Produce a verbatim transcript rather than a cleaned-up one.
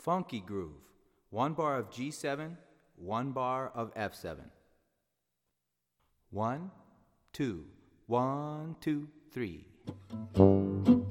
funky groove. One bar of G seven, one bar of F seven. One, two, one, two, three.